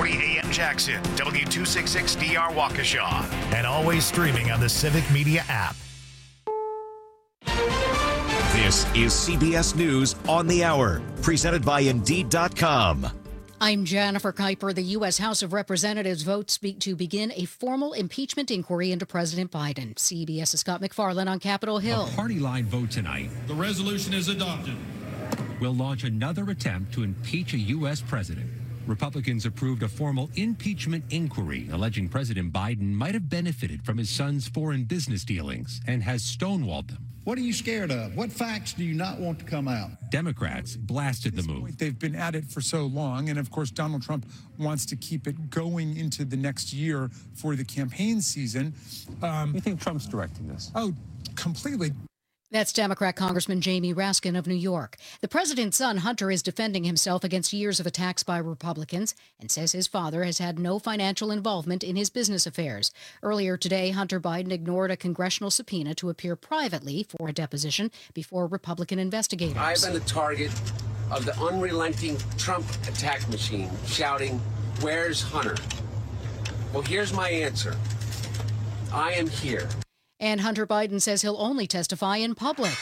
1240 AM Jackson, W266DR Waukesha, and always streaming on the Civic Media app. This is CBS News on the Hour, presented by Indeed.com. I'm Jennifer Kuiper. The U.S. House of Representatives votes to begin a formal impeachment inquiry into President Biden. CBS's Scott McFarland on Capitol Hill. A party line vote tonight. The resolution is adopted. Will launch another attempt to impeach a U.S. president. Republicans approved a formal impeachment inquiry alleging President Biden might have benefited from his son's foreign business dealings and has stonewalled them. What are you scared of? What facts do you not want to come out? Democrats blasted the move. They've been at it for so long, and of course Donald Trump wants to keep it going into the next year for the campaign season. You think Trump's directing this? Oh, completely. That's Democrat Congressman Jamie Raskin of New York. The president's son, Hunter, is defending himself against years of attacks by Republicans and says his father has had no financial involvement in his business affairs. Earlier today, Hunter Biden ignored a congressional subpoena to appear privately for a deposition before Republican investigators. I've been the target of the unrelenting Trump attack machine, shouting, "Where's Hunter?" Well, here's my answer. I am here. And Hunter Biden says he'll only testify in public.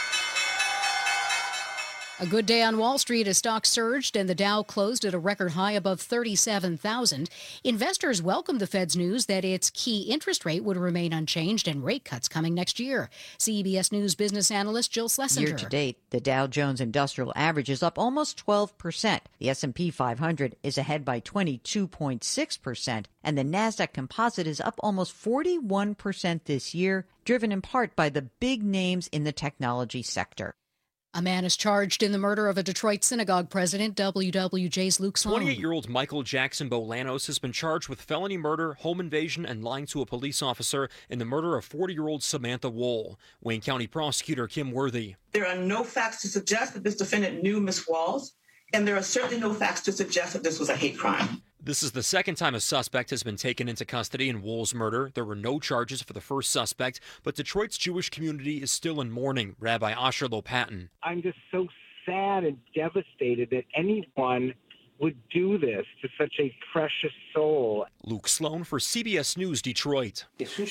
A good day on Wall Street as stocks surged and the Dow closed at a record high above 37,000. Investors welcomed the Fed's news that its key interest rate would remain unchanged and rate cuts coming next year. CBS News business analyst Jill Schlesinger. Year to date, the Dow Jones Industrial Average is up almost 12%. The S&P 500 is ahead by 22.6%, and the Nasdaq Composite is up almost 41% this year, driven in part by the big names in the technology sector. A man is charged in the murder of a Detroit synagogue president. WWJ's Luke Sloan. 28-year-old Michael Jackson Bolanos has been charged with felony murder, home invasion, and lying to a police officer in the murder of 40-year-old Samantha Wohl. Wayne County prosecutor Kim Worthy. There are no facts to suggest that this defendant knew Ms. Walls, and there are certainly no facts to suggest that this was a hate crime. This is the second time a suspect has been taken into custody in Wohl's murder. There were no charges for the first suspect, but Detroit's Jewish community is still in mourning. Rabbi Asher Lopatin. I'm just so sad and devastated that anyone would do this to such a precious soul. Luke Sloan for CBS News, Detroit.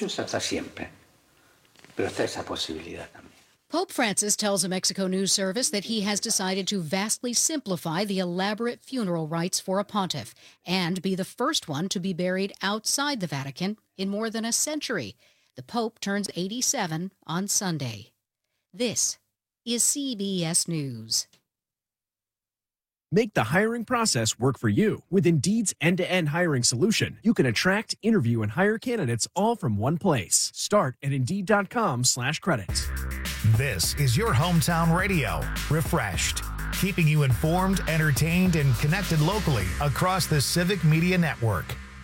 Pope Francis tells a Mexico news service that he has decided to vastly simplify the elaborate funeral rites for a pontiff and be the first one to be buried outside the Vatican in more than a century. The Pope turns 87 on Sunday. This is CBS News. Make the hiring process work for you. With Indeed's end-to-end hiring solution, you can attract, interview, and hire candidates all from one place. Start at Indeed.com/credits. This is your hometown radio, refreshed, keeping you informed, entertained, and connected locally across the Civic Media Network.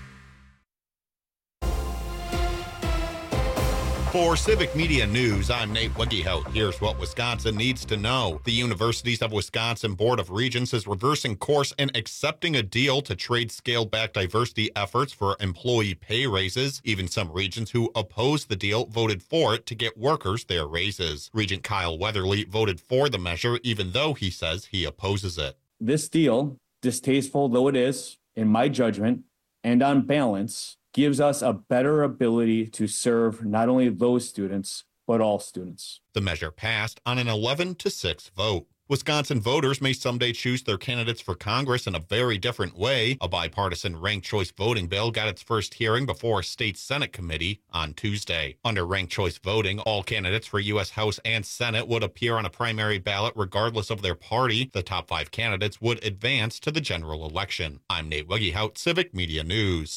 For Civic Media News, I'm Nate Wiggyhout. Here's what Wisconsin needs to know. The Universities of Wisconsin Board of Regents is reversing course and accepting a deal to trade scaled-back diversity efforts for employee pay raises. Even some regents who opposed the deal voted for it to get workers their raises. Regent Kyle Weatherly voted for the measure, even though he says he opposes it. This deal, distasteful though it is, in my judgment, and on balance, gives us a better ability to serve not only those students, but all students. The measure passed on an 11-6 vote. Wisconsin voters may someday choose their candidates for Congress in a very different way. A bipartisan ranked choice voting bill got its first hearing before a state Senate committee on Tuesday. Under ranked choice voting, all candidates for U.S. House and Senate would appear on a primary ballot regardless of their party. The top 5 candidates would advance to the general election. I'm Nate Wiggyhout, Civic Media News.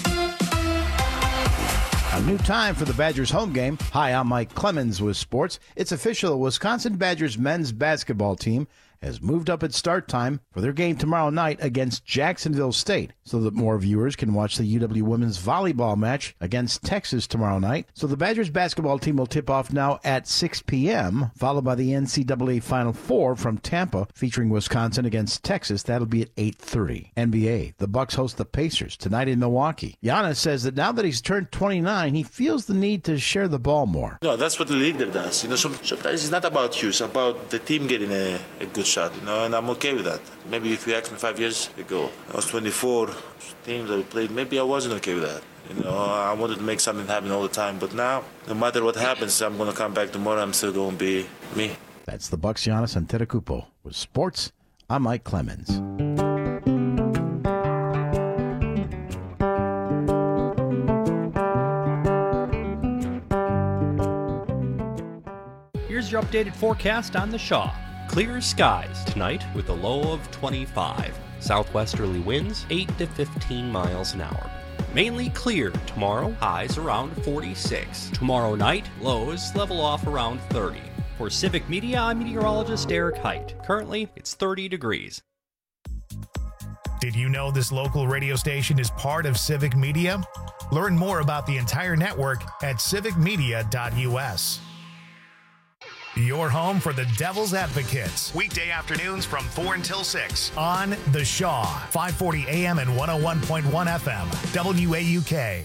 A new time for the Badgers home game. Hi, I'm Mike Clemens with sports. It's official. The Wisconsin Badgers men's basketball team has moved up its start time for their game tomorrow night against Jacksonville State so that more viewers can watch the UW women's volleyball match against Texas tomorrow night. So the Badgers basketball team will tip off now at 6 p.m., followed by the NCAA Final Four from Tampa featuring Wisconsin against Texas. That'll be at 8:30. NBA, the Bucks host the Pacers tonight in Milwaukee. Giannis says that now that he's turned 29, he feels the need to share the ball more. No, that's what the leader does. Sometimes it's not about you. It's about the team getting a good shot, and I'm okay with that. Maybe if you asked me 5 years ago, I was 24, teams that we played, maybe I wasn't okay with that. I wanted to make something happen all the time, but now, no matter what happens, I'm going to come back tomorrow. I'm still going to be me. That's the Bucs' Giannis Antetokounmpo. With sports, I'm Mike Clemens. Here's your updated forecast on the Shaw. Clear skies tonight with a low of 25. Southwesterly winds 8 to 15 miles an hour. Mainly clear tomorrow, highs around 46. Tomorrow night, lows level off around 30. For Civic Media, I'm meteorologist Eric Height. Currently, it's 30 degrees. Did you know this local radio station is part of Civic Media? Learn more about the entire network at civicmedia.us. Your home for the Devil's Advocates. Weekday afternoons from 4 until 6 on The Shaw, 540 AM and 101.1 FM, WAUK.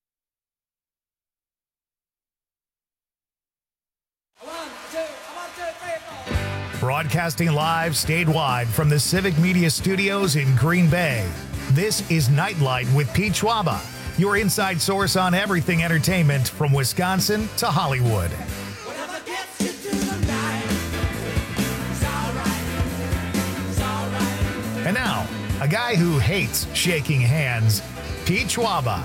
Broadcasting live statewide from the Civic Media Studios in Green Bay. This is Nightlight with Pete Schwaba, your inside source on everything entertainment from Wisconsin to Hollywood. And now, a guy who hates shaking hands, Pete Schwaba.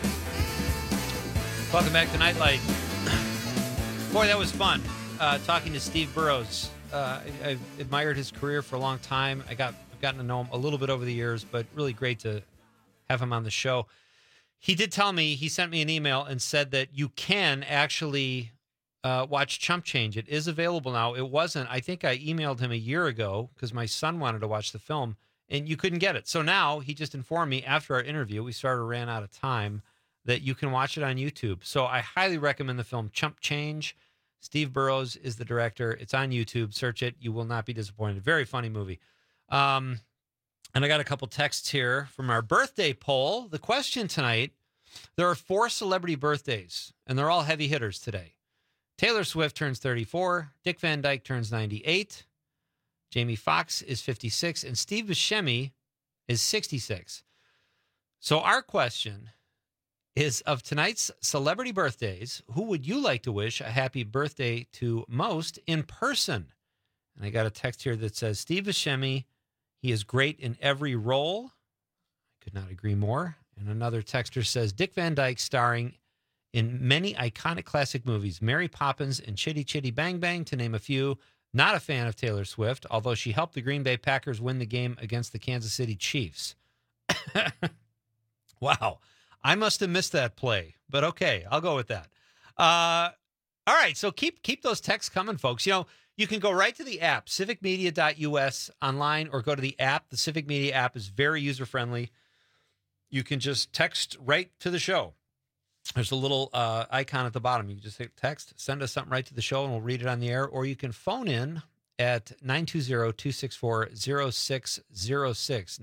Welcome back to Nightlight. Boy, that was fun. Talking to Steve Burrows. I've admired his career for a long time. I've gotten to know him a little bit over the years, but really great to have him on the show. He did tell me, he sent me an email and said that you can actually watch Chump Change. It is available now. It wasn't. I think I emailed him a year ago because my son wanted to watch the film, and you couldn't get it. So now he just informed me after our interview, we ran out of time, that you can watch it on YouTube. So I highly recommend the film Chump Change. Steve Burrows is the director. It's on YouTube. Search it. You will not be disappointed. Very funny movie. And I got a couple texts here from our birthday poll. The question tonight, there are 4 celebrity birthdays, and they're all heavy hitters today. Taylor Swift turns 34. Dick Van Dyke turns 98. Jamie Foxx is 56. And Steve Buscemi is 66. So our question is, of tonight's celebrity birthdays, who would you like to wish a happy birthday to most in person? And I got a text here that says, Steve Buscemi, he is great in every role. I could not agree more. And another texter says, Dick Van Dyke starring in many iconic classic movies, Mary Poppins and Chitty Chitty Bang Bang, to name a few. Not a fan of Taylor Swift, although she helped the Green Bay Packers win the game against the Kansas City Chiefs. Wow. I must have missed that play, but okay, I'll go with that. All right, so keep those texts coming, folks. You can go right to the app, civicmedia.us online, or go to the app. The Civic Media app is very user-friendly. You can just text right to the show. There's a little icon at the bottom. You can just hit text, send us something right to the show, and we'll read it on the air. Or you can phone in at 920-264-0606,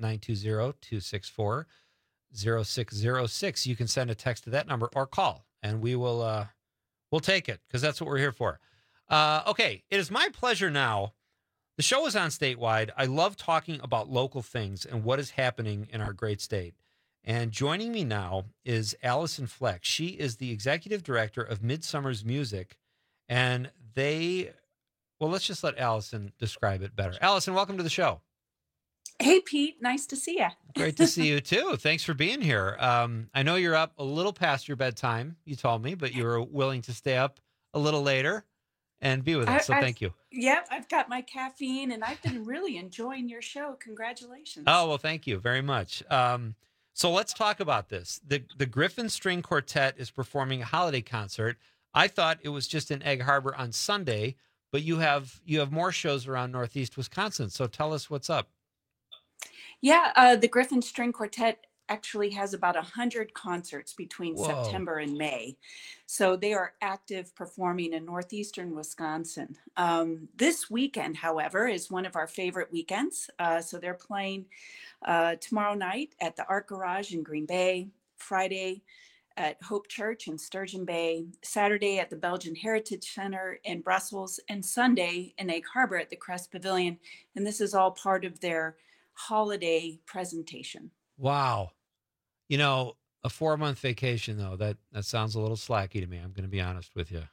920-264-0606. You can send a text to that number or call, and we'll take it because that's what we're here for. Okay, it is my pleasure now. The show is on statewide. I love talking about local things and what is happening in our great state. And joining me now is Allison Fleck. She is the executive director of Midsummer's Music. And let's just let Allison describe it better. Allison, welcome to the show. Hey, Pete. Nice to see you. Great to see you, too. Thanks for being here. I know you're up a little past your bedtime, you told me, but you were willing to stay up a little later and be with us. So thank you. Yep, I've got my caffeine, and I've been really enjoying your show. Congratulations. Oh, well, thank you very much. So let's talk about this. The Griffin String Quartet is performing a holiday concert. I thought it was just in Egg Harbor on Sunday, but you have more shows around Northeast Wisconsin. So tell us what's up. Yeah, the Griffin String Quartet actually has about 100 concerts between September and May. So they are active performing in northeastern Wisconsin. This weekend, however, is one of our favorite weekends. So they're playing tomorrow night at the Art Garage in Green Bay, Friday at Hope Church in Sturgeon Bay, Saturday at the Belgian Heritage Center in Brussels, and Sunday in Egg Harbor at the Crest Pavilion. And this is all part of their holiday presentation. Wow. You know, a 4-month vacation, though, that sounds a little slacky to me. I'm going to be honest with you.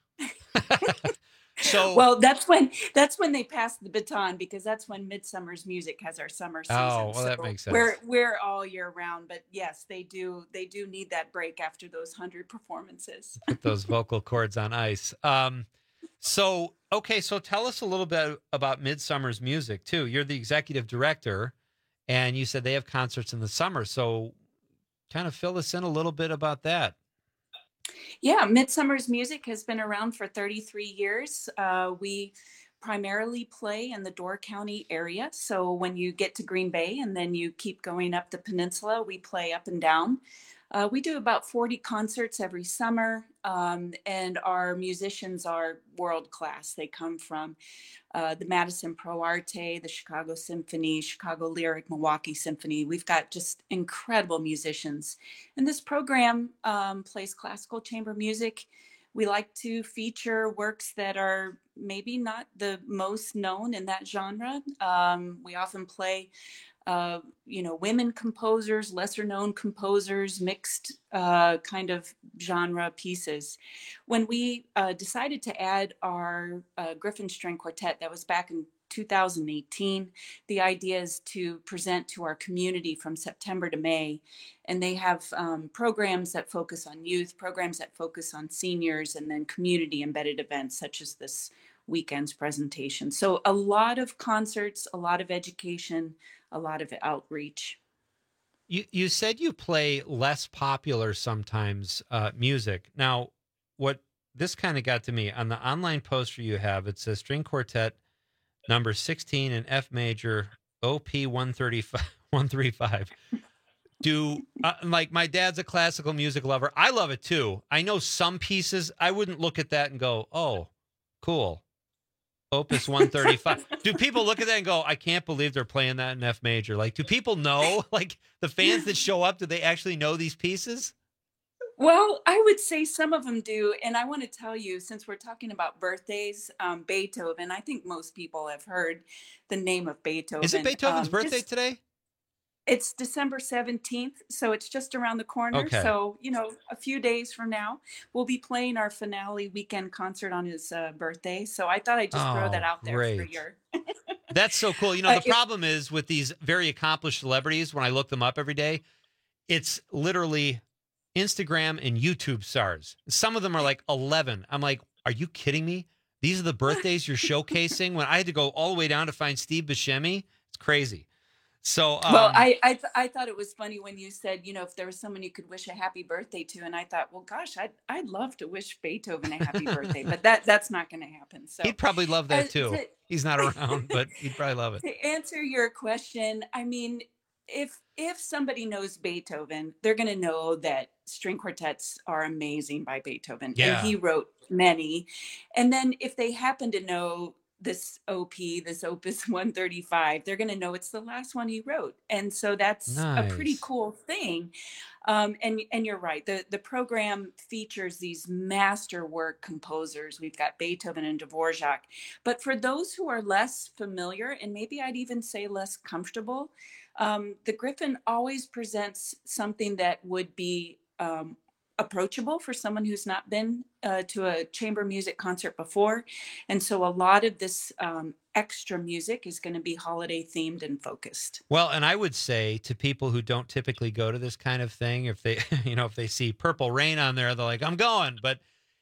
So, well, that's when they pass the baton, because that's when Midsummer's Music has our summer season. Oh, well, that makes sense. We're all year round, but yes, they do need that break after those 100 performances. Put those vocal cords on ice. So tell us a little bit about Midsummer's Music too. You're the executive director, and you said they have concerts in the summer. So kind of fill us in a little bit about that. Yeah, Midsummer's Music has been around for 33 years. We primarily play in the Door County area. So when you get to Green Bay and then you keep going up the peninsula, we play up and down. We do about 40 concerts every summer, and our musicians are world class. They come from the Madison Pro Arte, the Chicago Symphony, Chicago Lyric, Milwaukee Symphony. We've got just incredible musicians. And this program plays classical chamber music. We like to feature works that are maybe not the most known in that genre. We often play women composers, lesser known composers, mixed kind of genre pieces. When we decided to add our Griffin String Quartet, that was back in 2018, the idea is to present to our community from September to May. And they have programs that focus on youth, programs that focus on seniors, and then community embedded events such as this weekend's presentation. So a lot of concerts, a lot of education, a lot of outreach. You said you play less popular sometimes music. Now, what this kind of got to me, on the online poster you have, it says String Quartet number 16 in F major, OP 135. Like, my dad's a classical music lover. I love it too. I know some pieces, I wouldn't look at that and go, oh, cool. Opus 135. Do people look at that and go, I can't believe they're playing that in F major? Like, do people know, like the fans that show up, do they actually know these pieces? Well, I would say some of them do. And I want to tell you, since we're talking about birthdays, Beethoven, I think most people have heard the name of Beethoven. Is it Beethoven's birthday today? It's December 17th, so it's just around the corner. Okay. So, a few days from now, we'll be playing our finale weekend concert on his birthday. So I thought I'd just throw that out there for your... That's so cool. The problem is with these very accomplished celebrities, when I look them up every day, it's literally Instagram and YouTube stars. Some of them are like 11. I'm like, are you kidding me? These are the birthdays you're showcasing? When I had to go all the way down to find Steve Buscemi, it's crazy. So, well, I thought it was funny when you said, if there was someone you could wish a happy birthday to, and I thought, well, gosh, I'd love to wish Beethoven a happy birthday, but that's not going to happen. So he'd probably love that too. He's not around, but he'd probably love it. To answer your question, I mean, if somebody knows Beethoven, they're going to know that string quartets are amazing by Beethoven, and he wrote many. And then if they happen to know this Opus 135, they're going to know it's the last one he wrote. And so that's a pretty cool thing. And you're right. The program features these masterwork composers. We've got Beethoven and Dvorak. But for those who are less familiar, and maybe I'd even say less comfortable, the Griffin always presents something that would be approachable for someone who's not been to a chamber music concert before. And so a lot of this extra music is going to be holiday themed and focused. Well, and I would say to people who don't typically go to this kind of thing, if they, if they see Purple Rain on there, they're like, I'm going. But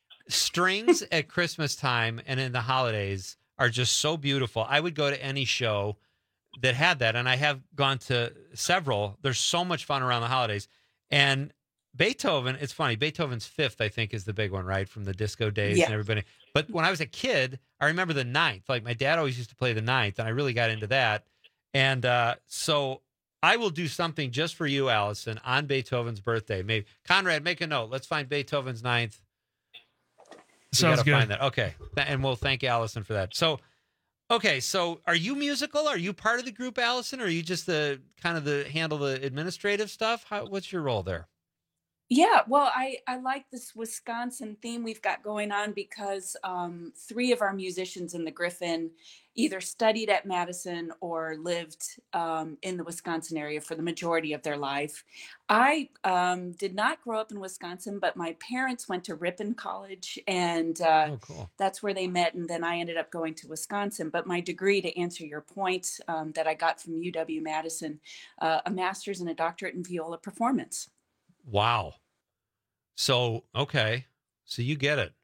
strings at Christmas time and in the holidays are just so beautiful. I would go to any show that had that. And I have gone to several. There's so much fun around the holidays. And Beethoven, it's funny, Beethoven's Fifth, I think, is the big one, right? From the disco days and everybody. But when I was a kid, I remember the Ninth. Like, my dad always used to play the Ninth, and I really got into that. And so I will do something just for you, Allison, on Beethoven's birthday. Maybe Conrad, make a note. Let's find Beethoven's Ninth. Sounds good. Find that. Okay. And we'll thank Allison for that. So, okay. So are you musical? Are you part of the group, Allison? Or are you just handle the administrative stuff? What's your role there? Yeah, well, I like this Wisconsin theme we've got going on because 3 of our musicians in the Griffin either studied at Madison or lived in the Wisconsin area for the majority of their life. I did not grow up in Wisconsin, but my parents went to Ripon College, and cool. That's where they met. And then I ended up going to Wisconsin. But my degree, to answer your point, that I got from UW-Madison, a master's and a doctorate in viola performance. Wow. So, okay. So you get it.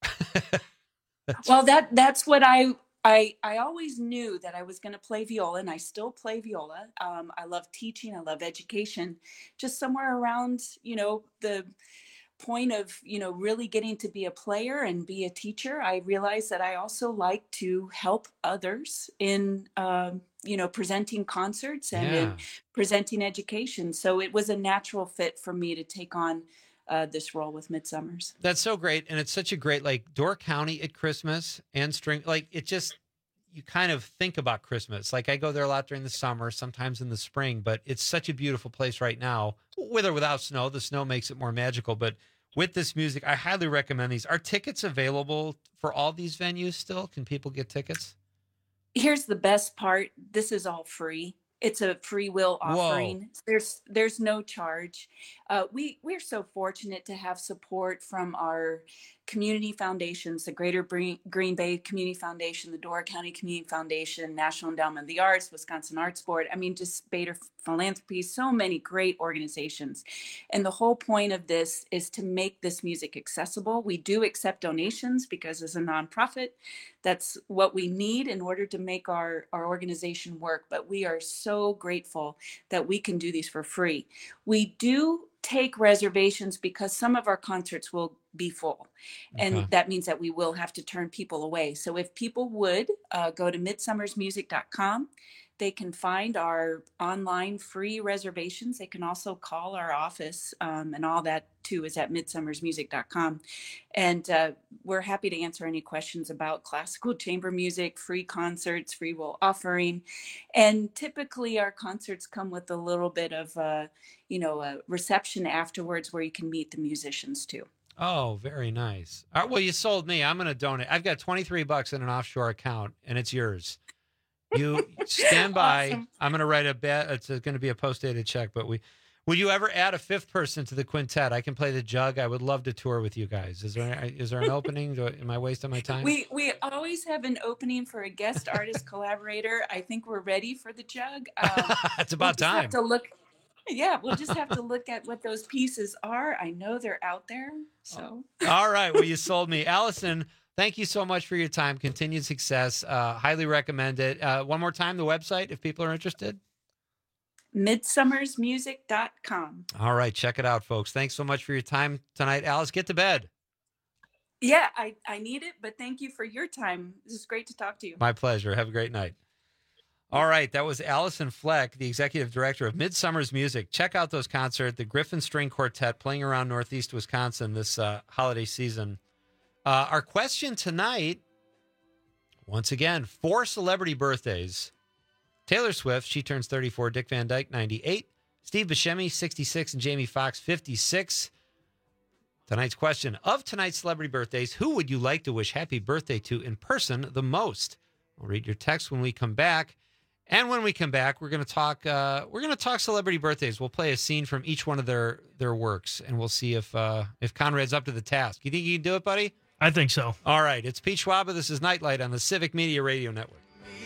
Well, that's what I always knew, that I was going to play viola, and I still play viola. I love teaching. I love education. Just somewhere around, the point of, really getting to be a player and be a teacher, I realized that I also like to help others in, presenting concerts and in presenting education. So it was a natural fit for me to take on this role with Midsummers. That's so great. And it's such a great, Door County at Christmas and string, you kind of think about Christmas. I go there a lot during the summer, sometimes in the spring, but it's such a beautiful place right now, with or without snow. The snow makes it more magical, but with this music, I highly recommend these. Are tickets available for all these venues still? Can people get tickets? Here's the best part. This is all free. It's a free will offering. Whoa. There's no charge. We're so fortunate to have support from our community foundations, the Greater Green Bay Community Foundation, the Door County Community Foundation, National Endowment of the Arts, Wisconsin Arts Board. just Bader Philanthropy, so many great organizations. And the whole point of this is to make this music accessible. We do accept donations because as a nonprofit, that's what we need in order to make our organization work. But we are so grateful that we can do these for free. We do take reservations because some of our concerts will be full. And that means that we will have to turn people away. So if people would go to midsummersmusic.com, they can find our online free reservations. They can also call our office, and all that too is at midsummersmusic.com. And we're happy to answer any questions about classical chamber music, free concerts, free will offering. And typically our concerts come with a little bit of a reception afterwards where you can meet the musicians too. Oh, very nice. All right, well, you sold me. I'm going to donate. I've got $23 in an offshore account, and it's yours. You stand by. Awesome. I'm going to write it's going to be a post-dated check, but would you ever add a 5th person to the quintet? I can play the jug. I would love to tour with you guys. Is there an opening? Am I wasting my time? We always have an opening for a guest artist collaborator. I think we're ready for the jug. It's about time. Have to look. Yeah, we'll just have to look at what those pieces are. I know they're out there. So. All right. Well, you sold me. Allison, thank you so much for your time. Continued success. Highly recommend it. One more time, the website, if people are interested. midsummersmusic.com. All right. Check it out, folks. Thanks so much for your time tonight. Alice, get to bed. Yeah, I need it, but thank you for your time. This is great to talk to you. My pleasure. Have a great night. All right, that was Allison Fleck, the executive director of Midsummers Music. Check out those concerts, the Griffin String Quartet playing around Northeast Wisconsin this holiday season. Our question tonight, once again, 4 celebrity birthdays. Taylor Swift, she turns 34, Dick Van Dyke, 98, Steve Buscemi, 66, and Jamie Foxx, 56. Tonight's question, of tonight's celebrity birthdays, who would you like to wish happy birthday to in person the most? We'll read your text when we come back. And when we come back, we're going to talk celebrity birthdays. We'll play a scene from each one of their works, and we'll see if Conrad's up to the task. You think you can do it, buddy? I think so. All right. It's Pete Schwaba. This is Nightlight on the Civic Media Radio Network.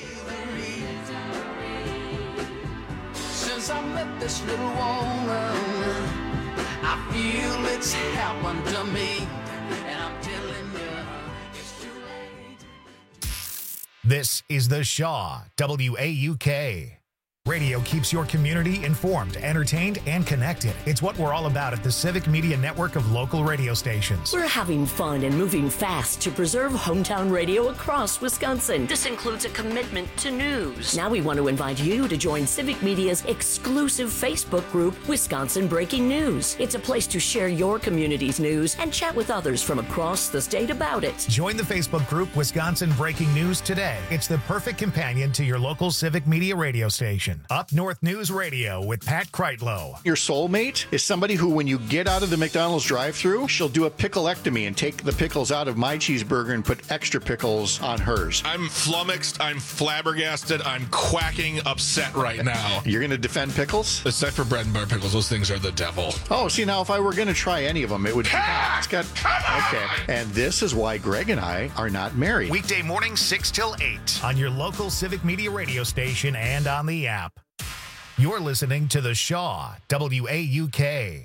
Since I met this little woman, I feel it's happened to me, and I'm telling you, it's too late. This is The Shaw, WAUK. Radio keeps your community informed, entertained, and connected. It's what we're all about at the Civic Media Network of local radio stations. We're having fun and moving fast to preserve hometown radio across Wisconsin. This includes a commitment to news. Now we want to invite you to join Civic Media's exclusive Facebook group, Wisconsin Breaking News. It's a place to share your community's news and chat with others from across the state about it. Join the Facebook group Wisconsin Breaking News today. It's the perfect companion to your local Civic Media radio station. station, Up North News Radio with Pat Kreitlow. Your soulmate is somebody who, when you get out of the McDonald's drive-thru, she'll do a pickleectomy and take the pickles out of my cheeseburger and put extra pickles on hers. I'm flummoxed. I'm flabbergasted. I'm quacking upset right now. You're going to defend pickles? Except for bread and butter pickles. Those things are the devil. Oh, see, now if I were going to try any of them, it would be... It's got... Okay. And this is why Greg and I are not married. Weekday morning 6 till 8 on your local Civic Media radio station and on the app. You're listening to The Shaw, WAUK.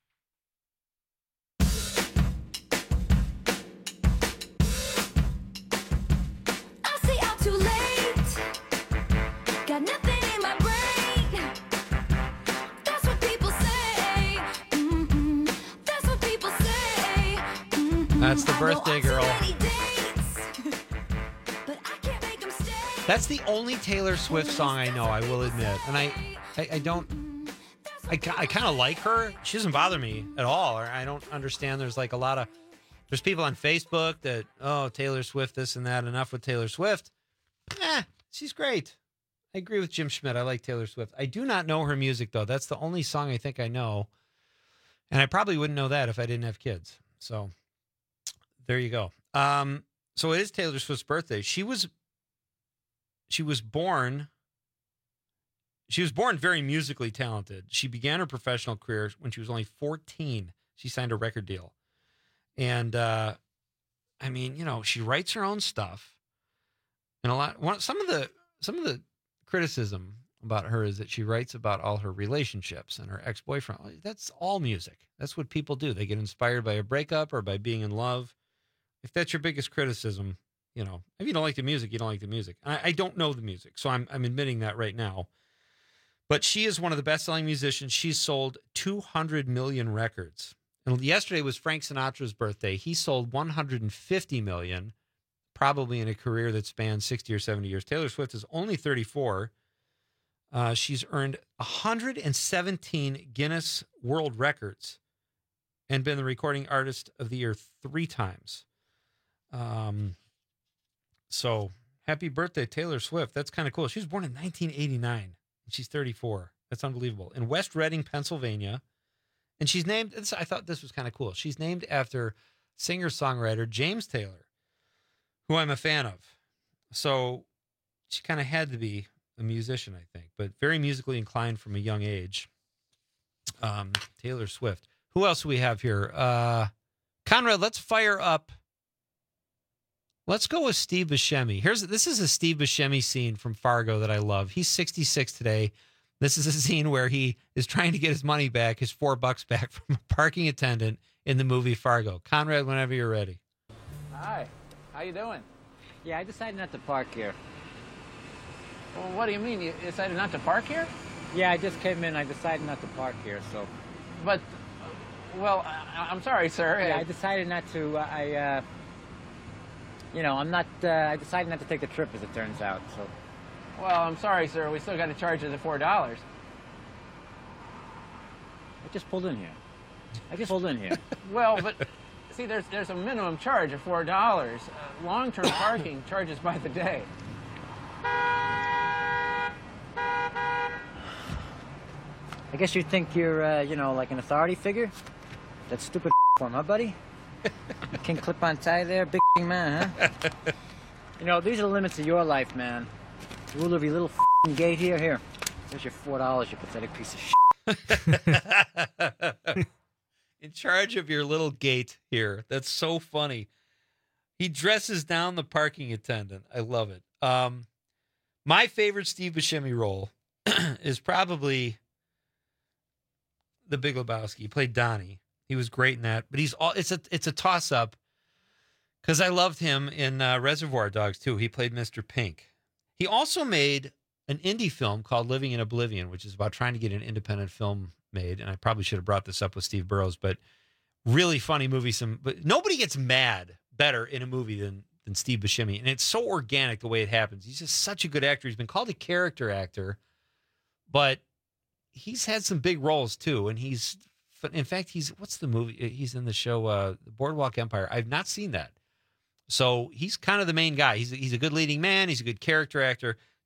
That's the birthday girl. That's the only Taylor Swift song I know, I will admit. And I kind of like her. She doesn't bother me at all. Or I don't understand. There's like there's people on Facebook that, oh, Taylor Swift, this and that. Enough with Taylor Swift. She's great. I agree with Jim Schmidt. I like Taylor Swift. I do not know her music, though. That's the only song I think I know. And I probably wouldn't know that if I didn't have kids. So there you go. So it is Taylor Swift's birthday. She was born very musically talented. She began her professional career when she was only 14. She signed a record deal. And I mean, she writes her own stuff. And some of the criticism about her is that she writes about all her relationships and her ex-boyfriend. That's all music. That's what people do. They get inspired by a breakup or by being in love. If that's your biggest criticism, if you don't like the music, you don't like the music. I don't know the music, so I'm admitting that right now. But she is one of the best-selling musicians. She's sold 200 million records. And yesterday was Frank Sinatra's birthday. He sold 150 million, probably in a career that spans 60 or 70 years. Taylor Swift is only 34. She's earned 117 Guinness World Records and been the recording artist of the year 3 times. So happy birthday, Taylor Swift. That's kind of cool. She was born in 1989 and she's 34. That's unbelievable. In West Reading, Pennsylvania. And she's named, I thought this was kind of cool. She's named after singer-songwriter James Taylor, who I'm a fan of. So she kind of had to be a musician, I think, but very musically inclined from a young age. Taylor Swift. Who else do we have here? Conrad, let's fire up. Let's go with Steve Buscemi. This is a Steve Buscemi scene from Fargo that I love. He's 66 today. This is a scene where he is trying to get his money back, his $4 back from a parking attendant in the movie Fargo. Conrad, whenever you're ready. Hi, how you doing? Yeah, I decided not to park here. Well, what do you mean? You decided not to park here? Yeah, I just came in. I decided not to park here, so. But, well, I'm sorry, sir. Yeah, I decided not to. I'm not. I decided not to take the trip, as it turns out. So. Well, I'm sorry, sir. We still got to charge you the $4. I just pulled in here. Well, but see, there's a minimum charge of $4. Long-term parking charges by the day. I guess you think you're, like an authority figure? That stupid form, huh, buddy? King clip-on tie there, big man, huh? These are the limits of your life, man. The rule of your little gate here. Here, there's your $4, you pathetic piece of shit. In charge of your little gate here. That's so funny. He dresses down the parking attendant. I love it. My favorite Steve Buscemi role is probably The Big Lebowski. He played Donnie. He was great in that, but it's a toss-up because I loved him in Reservoir Dogs too. He played Mr. Pink. He also made an indie film called Living in Oblivion, which is about trying to get an independent film made. And I probably should have brought this up with Steve Burrows, but really funny movie. But nobody gets mad better in a movie than Steve Buscemi, and it's so organic the way it happens. He's just such a good actor. He's been called a character actor, but he's had some big roles too, and in fact, what's the movie? He's in the show Boardwalk Empire. I've not seen that. So he's kind of the main guy. He's a good leading man. He's a good character actor.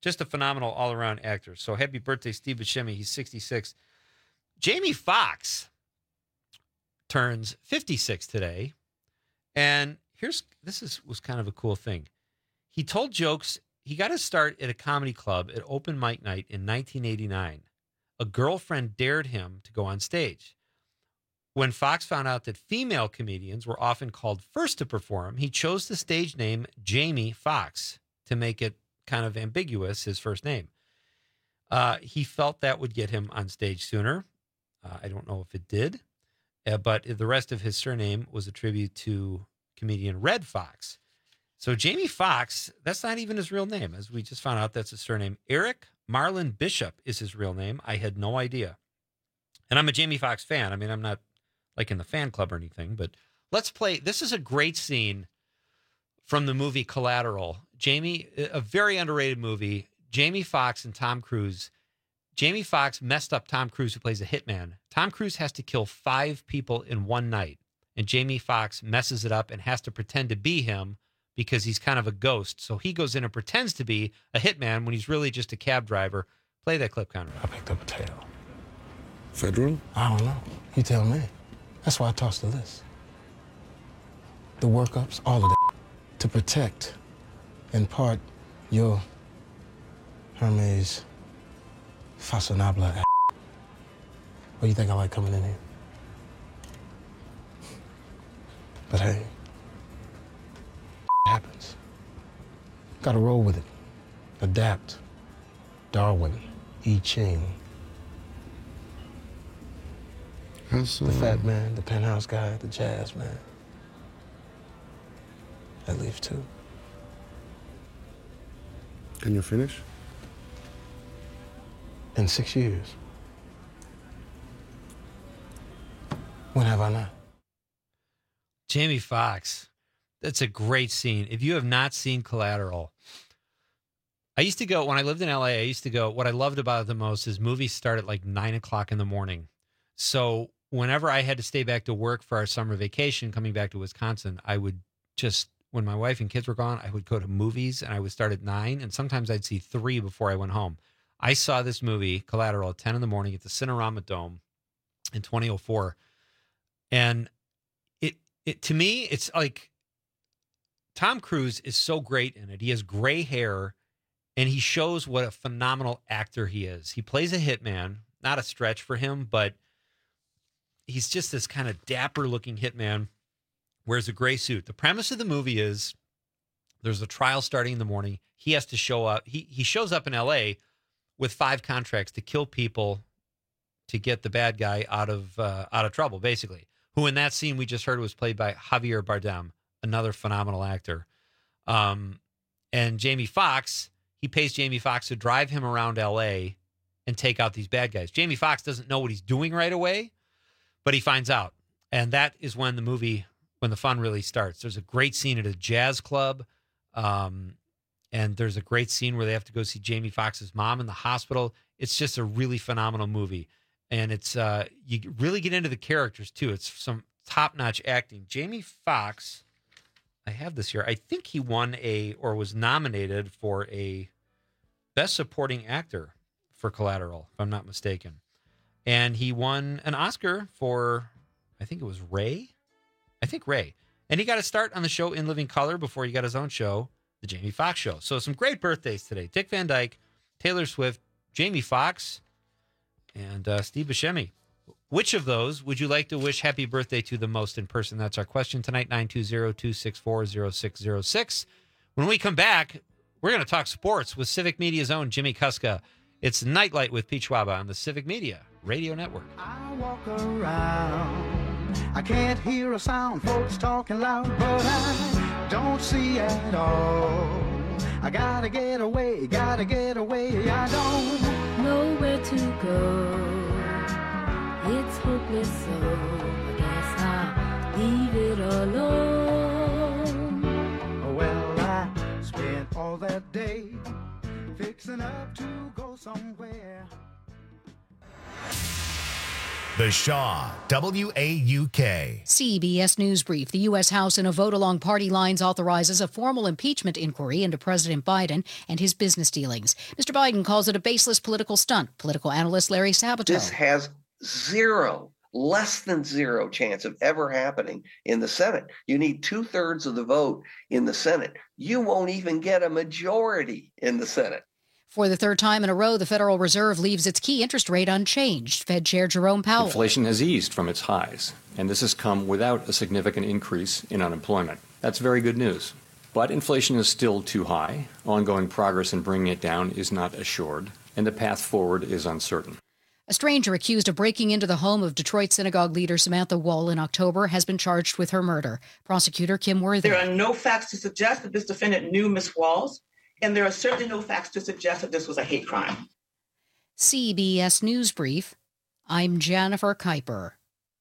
Just a phenomenal all-around actor. So happy birthday, Steve Buscemi. He's 66. Jamie Foxx turns 56 today. And was kind of a cool thing. He told jokes. He got his start at a comedy club at open mic night in 1989. A girlfriend dared him to go on stage. When Fox found out that female comedians were often called first to perform, he chose the stage name Jamie Foxx to make it kind of ambiguous, his first name. He felt that would get him on stage sooner. I don't know if it did, but the rest of his surname was a tribute to comedian Red Fox. So Jamie Foxx, that's not even his real name. As we just found out, that's his surname. Eric Marlon Bishop is his real name. I had no idea. And I'm a Jamie Foxx fan. I mean, I'm not like in the fan club or anything, but let's play. This is a great scene from the movie Collateral. A very underrated movie. Jamie Foxx and Tom Cruise. Jamie Foxx messed up Tom Cruise, who plays a hitman. Tom Cruise has to kill 5 people in one night, and Jamie Foxx messes it up and has to pretend to be him because he's kind of a ghost. So he goes in and pretends to be a hitman when he's really just a cab driver. Play that clip, Conrad. I picked up a tail. Federal? I don't know. You tell me. That's why I tossed the list. The workups, all of that. To protect, in part, your Hermes Fascinabla. What do you think I like coming in here? But hey, happens. Gotta roll with it. Adapt. Darwin, I Ching. The fat man, the penthouse guy, the jazz man. I leave too. Can you finish? In 6 years. When have I not? Jamie Foxx. That's a great scene. If you have not seen Collateral, I used to go, when I lived in LA, what I loved about it the most is movies start at like 9 o'clock in the morning. So whenever I had to stay back to work for our summer vacation, coming back to Wisconsin, I would just, when my wife and kids were gone, I would go to movies and I would start at 9, and sometimes I'd see 3 before I went home. I saw this movie, Collateral, at 10 in the morning at the Cinerama Dome in 2004. And it to me, it's like Tom Cruise is so great in it. He has gray hair, and he shows what a phenomenal actor he is. He plays a hitman, not a stretch for him, but he's just this kind of dapper-looking hitman, wears a gray suit. The premise of the movie is there's a trial starting in the morning. He has to show up. He shows up in L.A. with 5 contracts to kill people to get the bad guy out of trouble, basically. Who in that scene we just heard was played by Javier Bardem, another phenomenal actor. And Jamie Foxx, he pays Jamie Foxx to drive him around L.A. and take out these bad guys. Jamie Foxx doesn't know what he's doing right away, but he finds out. And that is when the fun really starts. There's a great scene at a jazz club. And there's a great scene where they have to go see Jamie Foxx's mom in the hospital. It's just a really phenomenal movie. And it's you really get into the characters, too. It's some top-notch acting. Jamie Foxx, I have this here. I think he won or was nominated for a Best Supporting Actor for Collateral, if I'm not mistaken. And he won an Oscar for, I think it was Ray. And he got a start on the show In Living Color before he got his own show, The Jamie Foxx Show. So some great birthdays today. Dick Van Dyke, Taylor Swift, Jamie Foxx, and Steve Buscemi. Which of those would you like to wish happy birthday to the most in person? That's our question tonight, 920-264-0606. When we come back, we're going to talk sports with Civic Media's own Jimmy Kuska. It's Nightlight with Pete Schwaba on the Civic Media Radio Network. I walk around, I can't hear a sound, folks talking loud, but I don't see at all. I gotta get away, I don't know where to go. It's hopeless, so I guess I'll leave it alone. Well, I spent all that day fixing up to go somewhere. The Shaw, WAUK. CBS News Brief. The U.S. House, in a vote along party lines, authorizes a formal impeachment inquiry into President Biden and his business dealings. Mr. Biden calls it a baseless political stunt. Political analyst Larry Sabato. This has less than zero chance of ever happening in the Senate. You need 2/3 of the vote in the Senate. You won't even get a majority in the Senate. For the third time in a row, the Federal Reserve leaves its key interest rate unchanged. Fed Chair Jerome Powell. Inflation has eased from its highs, and this has come without a significant increase in unemployment. That's very good news. But inflation is still too high. Ongoing progress in bringing it down is not assured, and the path forward is uncertain. A stranger accused of breaking into the home of Detroit synagogue leader Samantha Wall in October has been charged with her murder. Prosecutor Kim Worthy. There are no facts to suggest that this defendant knew Ms. Walls, and there are certainly no facts to suggest that this was a hate crime. CBS News Brief. I'm Jennifer Kuiper.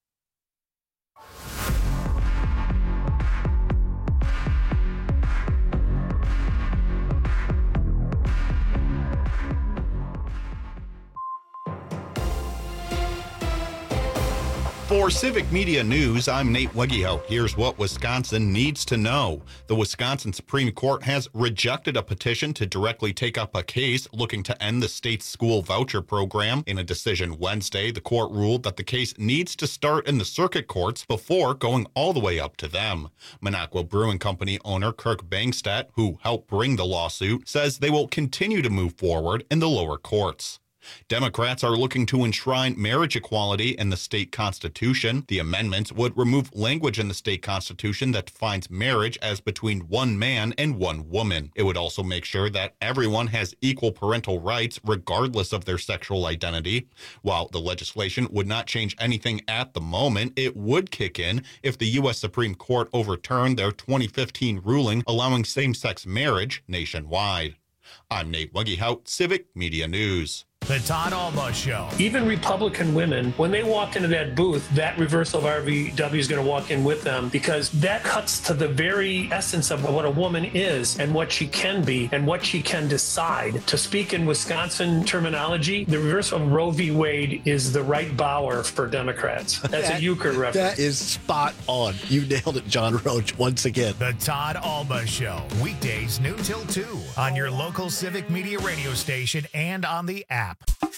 For Civic Media News, I'm Nate Wegehout. Here's what Wisconsin needs to know. The Wisconsin Supreme Court has rejected a petition to directly take up a case looking to end the state's school voucher program. In a decision Wednesday, the court ruled that the case needs to start in the circuit courts before going all the way up to them. Minocqua Brewing Company owner Kirk Bangstedt, who helped bring the lawsuit, says they will continue to move forward in the lower courts. Democrats are looking to enshrine marriage equality in the state constitution. The amendments would remove language in the state constitution that defines marriage as between one man and one woman. It would also make sure that everyone has equal parental rights regardless of their sexual identity. While the legislation would not change anything at the moment, it would kick in if the U.S. Supreme Court overturned their 2015 ruling allowing same-sex marriage nationwide. I'm Nate Wegehout, Civic Media News. The Todd Alba Show. Even Republican women, when they walk into that booth, that reversal of RVW is going to walk in with them, because that cuts to the very essence of what a woman is and what she can be and what she can decide. To speak in Wisconsin terminology, the reversal of Roe v. Wade is the right bower for Democrats. That's a euchre reference. That is spot on. You nailed it, John Roach, once again. The Todd Alba Show. Weekdays noon till 2 on your local Civic Media radio station and on the app.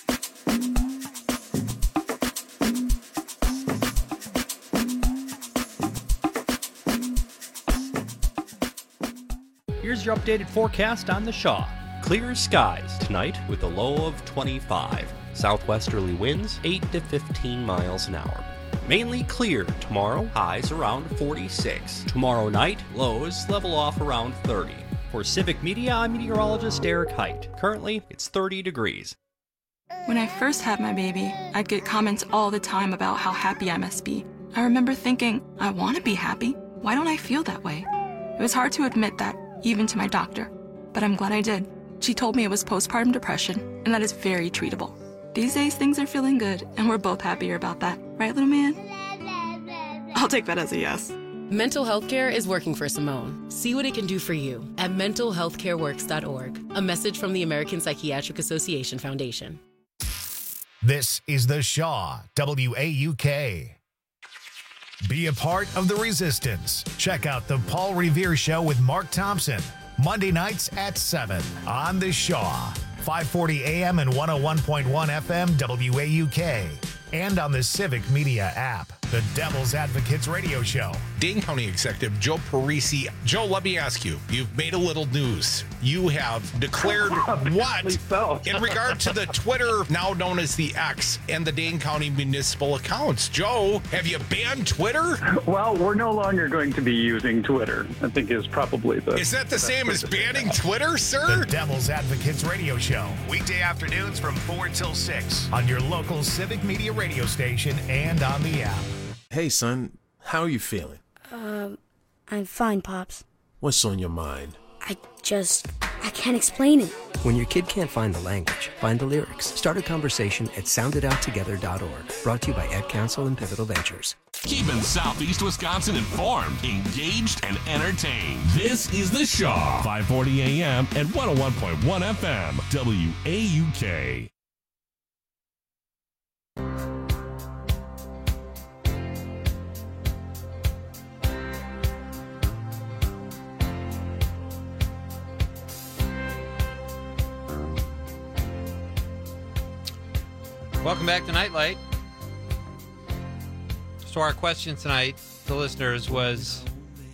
Here's your updated forecast on the Shaw. Clear skies tonight with a low of 25. Southwesterly winds 8 to 15 miles an hour. Mainly clear tomorrow, highs around 46. Tomorrow night, lows level off around 30. For Civic Media, I'm meteorologist Eric Height. Currently, it's 30 degrees. When I first had my baby, I'd get comments all the time about how happy I must be. I remember thinking, I want to be happy. Why don't I feel that way? It was hard to admit that, even to my doctor. But I'm glad I did. She told me it was postpartum depression, and that is very treatable. These days, things are feeling good, and we're both happier about that. Right, little man? I'll take that as a yes. Mental health care is working for Simone. See what it can do for you at mentalhealthcareworks.org. A message from the American Psychiatric Association Foundation. This is the Shaw, WAUK. Be a part of the resistance. Check out the Paul Revere Show with Mark Thompson, Monday nights at 7 on the Shaw, 540 AM and 101.1 FM WAUK, and on the Civic Media app. The Devil's Advocates Radio Show. Dane County Executive Joe Parisi. Joe, let me ask you, you've made a little news. You have declared what in regard to the Twitter, now known as the X, and the Dane County municipal accounts. Joe, have you banned Twitter? Well, we're no longer going to be using Twitter, I think is probably the... Is that the same as banning Twitter, sir? The Devil's Advocates Radio Show. Weekday afternoons from 4 till 6 on your local Civic Media radio station and on the app. Hey, son, how are you feeling? I'm fine, Pops. What's on your mind? I can't explain it. When your kid can't find the language, find the lyrics. Start a conversation at soundedouttogether.org. Brought to you by Ed Council and Pivotal Ventures. Keeping Southeast Wisconsin informed, engaged, and entertained. This is The Shaw, 540 AM and 101.1 FM, WAUK. Welcome back to Nightlight. So our question tonight to listeners was,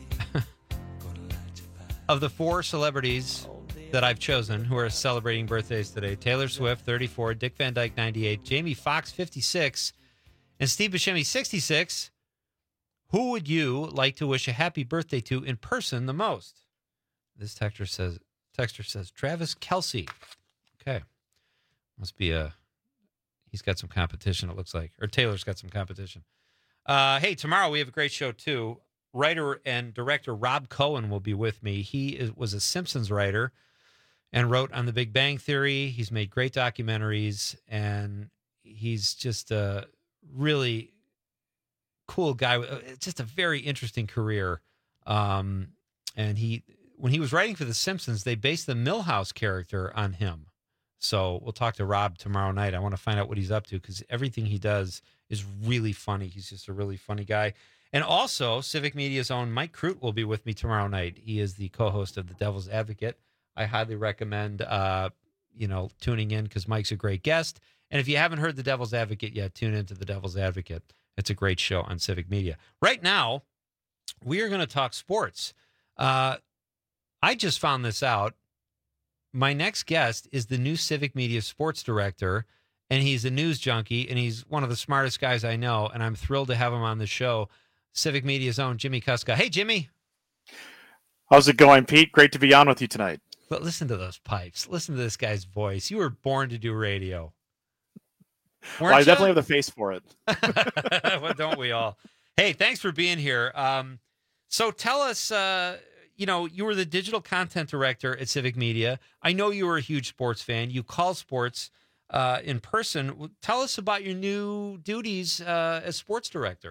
of the 4 celebrities that I've chosen who are celebrating birthdays today, Taylor Swift, 34, Dick Van Dyke, 98, Jamie Foxx, 56, and Steve Buscemi, 66, who would you like to wish a happy birthday to in person the most? This texter says Travis Kelce. Okay. Must be he's got some competition, it looks like. Or Taylor's got some competition. Hey, tomorrow we have a great show, too. Writer and director Rob Cohen will be with me. He was a Simpsons writer and wrote on The Big Bang Theory. He's made great documentaries, and he's just a really cool guy. Just a very interesting career. And when he was writing for The Simpsons, they based the Milhouse character on him. So we'll talk to Rob tomorrow night. I want to find out what he's up to because everything he does is really funny. He's just a really funny guy. And also, Civic Media's own Mike Crute will be with me tomorrow night. He is the co-host of The Devil's Advocate. I highly recommend, tuning in because Mike's a great guest. And if you haven't heard The Devil's Advocate yet, tune into The Devil's Advocate. It's a great show on Civic Media. Right now, we are going to talk sports. I just found this out. My next guest is the new Civic Media sports director, and he's a news junkie, and he's one of the smartest guys I know, and I'm thrilled to have him on the show, Civic Media's own Jimmy Kuska. Hey, Jimmy. How's it going, Pete? Great to be on with you tonight. But listen to those pipes. Listen to this guy's voice. You were born to do radio. Well, I definitely have the face for it. Well, don't we all? Hey, thanks for being here. So tell us, you were the digital content director at Civic Media. I know you were a huge sports fan. You call sports in person. Tell us about your new duties as sports director.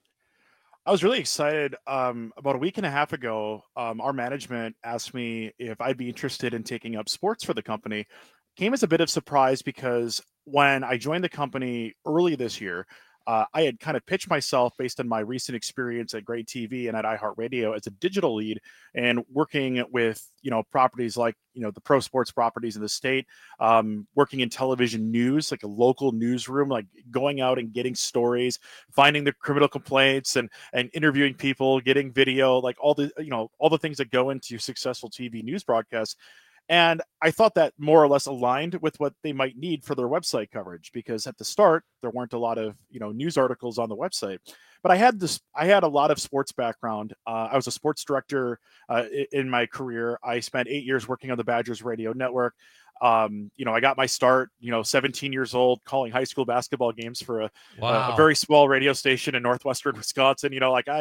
I was really excited. About a week and a half ago, our management asked me if I'd be interested in taking up sports for the company. Came as a bit of surprise because when I joined the company early this year, I had kind of pitched myself based on my recent experience at Great TV and at iHeartRadio as a digital lead and working with, properties like, the pro sports properties in the state, working in television news, like a local newsroom, like going out and getting stories, finding the criminal complaints and interviewing people, getting video, like all the things that go into successful TV news broadcasts. And I thought that more or less aligned with what they might need for their website coverage, because at the start, there weren't a lot of, news articles on the website. But I had a lot of sports background. I was a sports director in my career. I spent 8 years working on the Badgers radio network. I got my start, 17 years old, calling high school basketball games for a very small radio station in northwestern Wisconsin.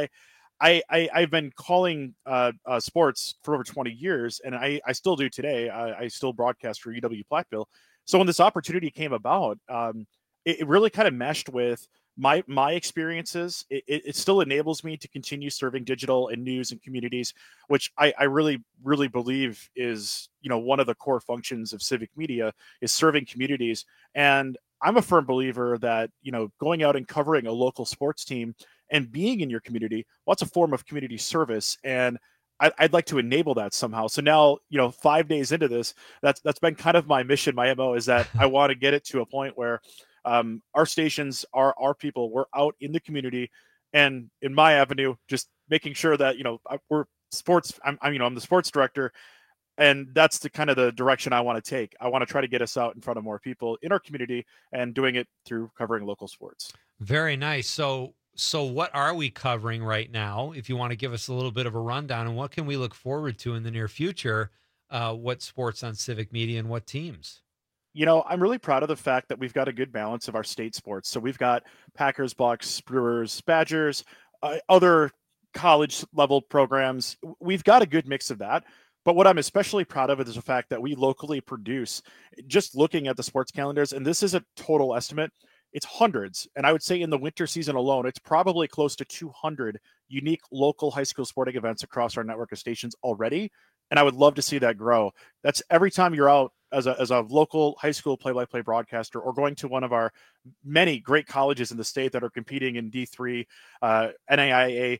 I've been calling sports for over 20 years, and I still do today. I still broadcast for UW-Platteville. So when this opportunity came about, it really kind of meshed with my experiences. It still enables me to continue serving digital and news and communities, which I really, really believe is, one of the core functions of Civic Media is serving communities. And I'm a firm believer that, going out and covering a local sports team and being in your community, well, it's a form of community service. And I'd like to enable that somehow. So now, 5 days into this, that's been kind of my mission. My MO is that I want to get it to a point where our stations, our people, we're out in the community and in my avenue, just making sure that, we're sports. I'm the sports director. And that's the kind of the direction I want to take. I want to try to get us out in front of more people in our community and doing it through covering local sports. Very nice. So what are we covering right now? If you want to give us a little bit of a rundown, and what can we look forward to in the near future? What sports on Civic Media and what teams? I'm really proud of the fact that we've got a good balance of our state sports. So we've got Packers, Bucks, Brewers, Badgers, other college level programs. We've got a good mix of that. But what I'm especially proud of is the fact that we locally produce, just looking at the sports calendars, and this is a total estimate, it's hundreds. And I would say in the winter season alone, it's probably close to 200 unique local high school sporting events across our network of stations already. And I would love to see that grow. That's every time you're out as a local high school play-by-play broadcaster or going to one of our many great colleges in the state that are competing in D3, NAIA,